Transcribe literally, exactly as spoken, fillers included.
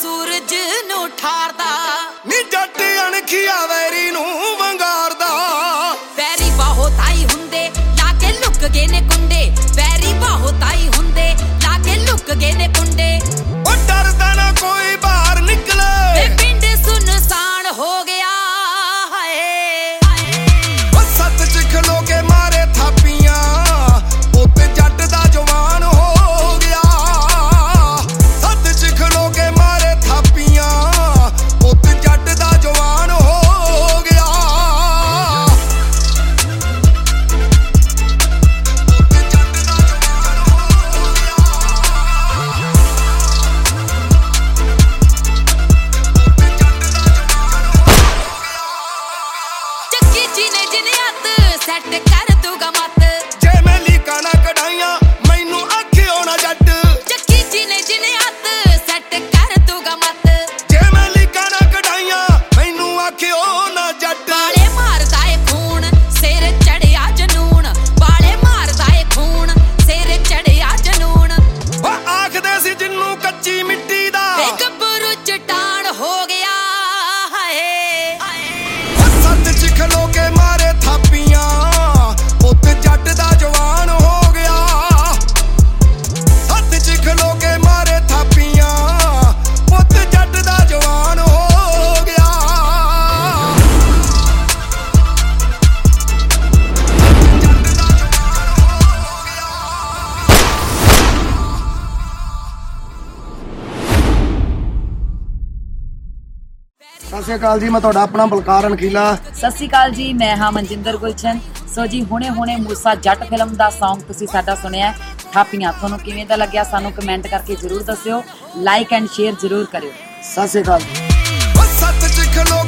ਸੂਰਜ ਨੂੰ ਠਾਰਦਾ ਨੀ ਜੱਟ ਅਣਖੀਆ ਵੈਰੀ ਨੂੰ ਵੰਗਾਰਦਾ। ਵੈਰੀ ਬਾਹੋ ਤਾਈ ਹੁੰਦੇ ਲਾ ਕੇ ਲੁੱਕ ਗਏ ਨੇ ਕੁੰਡੇ, ਵੈਰੀ ਬਾਹੋ ਤਾਈ ਹੁੰਦੇ ਲਾ ਕੇ ਲੁੱਕ ਗਏ ਨੇ ਕੁੰਡੇ। ਉਹ ਡਰਦਾ ਨਾ ਕੋਈ ਬਾਹਰ ਨਿਕਲੇ ਵੇ ਪਿੰਡ ਸੁਨਸਾਨ ਹੋ ਗਿਆ ਹਾਏ। ਉਹ ਸੱਤ ਚ ਖਲੋ ਕੇ ਮਾਰੇ ਥਾਪੀਆਂ ਉੱਤੇ ਜੱਟ ਦਾ ਜਵਾਨ ਹੋ ਗਿਆ। ਸੱਤ ਚ ਖਲੋ ਕੇ ਮਾਰੇ ਥਾਪੀਆਂ ਉੱਤੇ ਜੱਟ ਦਾ ਜਵਾਨ ਹੋ ਗਿਆ। ਉੱਤੇ ਜੱਟ ਦਾ ਜਵਾਨ ਹੋ ਗਿਆ। ਉੱਤੇ ਜੱਟ ਦਾ ਜਵਾਨ ਹੋ ਗਿਆ। ਚੱਕੀ ਜੀ ਨੇ ਜਿਨੇ ਹੱਥ ਸੈੱਟ ਕਰ ਦੂਗਾ ਮੱਤ। ਜੇ ਮੈਂ ਲੀਕਾਂ ਨਾ ਕਢਾਈਆਂ ਮੈਨੂੰ ਆਖਿਓ ਨਾ ਜੱਟ। ਚੱਕੀ ਜੀ ਨੇ ਜਿਨੇ ਹੱਥ ਸੈੱਟ ਕਰ ਦੂਗਾ ਮੱਤ। ਜੇ ਮੈਂ ਲੀਕਾਂ ਨਾ ਕਢਾਈਆਂ ਮੈਨੂੰ ਆਖਿਓ ਨਾ ਜੱਟ। ਬਾਲੇ ਮਾਰਦਾ ਏ ਖੂਨ ਸਿਰ ਚੜਿਆ ਜਨੂਨ, ਬਾਲੇ ਮਾਰਦਾ ਏ ਖੂਨ ਸਿਰ ਚੜਿਆ ਜਨੂਨ। ਉਹ ਆਖਦੇ ਸੀ ਜਿੰਨੂੰ ਕੱਚੀ ਮਿੱਟੀ ਦਾ ਵੇ ਗੱਭਰੂ ਚਟਾਨ ਹੋ ਗਿਆ ਹਾਏ। ਉਹ ਸੱਤ ਚ ਖਲੋ ਕੇ ਮਾਰੇ ਥਾਪੀਆਂ ਉੱਤੇ ਜੱਟ ਦਾ ਜਵਾਨ ਹੋ ਗਿਆ। ਸੱਤ ਚ ਖਲੋ ਕੇ ਮਾਰੇ ਥਾਪੀਆਂ ਉੱਤੇ ਜੱਟ ਦਾ ਜਵਾਨ ਹੋ ਗਿਆ। ਜੱਟ ਦਾ ਜਵਾਨ ਹੋ ਗਿਆ। ਸਤਿ ਸ਼੍ਰੀ ਅਕਾਲ ਜੀ, ਮੈਂ ਤੁਹਾਡਾ ਆਪਣਾ ਬਲਕਾਰ ਅਣਖੀਲਾ। ਸਤਿ ਸ਼੍ਰੀ ਅਕਾਲ ਜੀ, ਮੈਂ ਹਾਂ ਮਨਜਿੰਦਰ ਗੁਲਸ਼ਨ। ਸੋ ਜੀ ਹੁਣੇ ਹੁਣੇ ਮੂਸਾ ਜੱਟ ਫਿਲਮ ਦਾ ਸੌਂਗ ਤੁਸੀਂ ਸਾਡਾ ਸੁਣਿਆ ਥਾਪੀਆਂ। ਤੁਹਾਨੂੰ ਕਿਵੇਂ ਦਾ ਲੱਗਿਆ ਸਾਨੂੰ ਕਮੈਂਟ ਕਰਕੇ ਜ਼ਰੂਰ ਦੱਸਿਓ, ਲਾਈਕ ਐਂਡ ਸ਼ੇਅਰ ਜ਼ਰੂਰ ਕਰਿਓ। ਸਤਿ ਸ਼੍ਰੀ ਅਕਾਲ। ਉਹ ਸੱਤ ਚ ਖਲੋ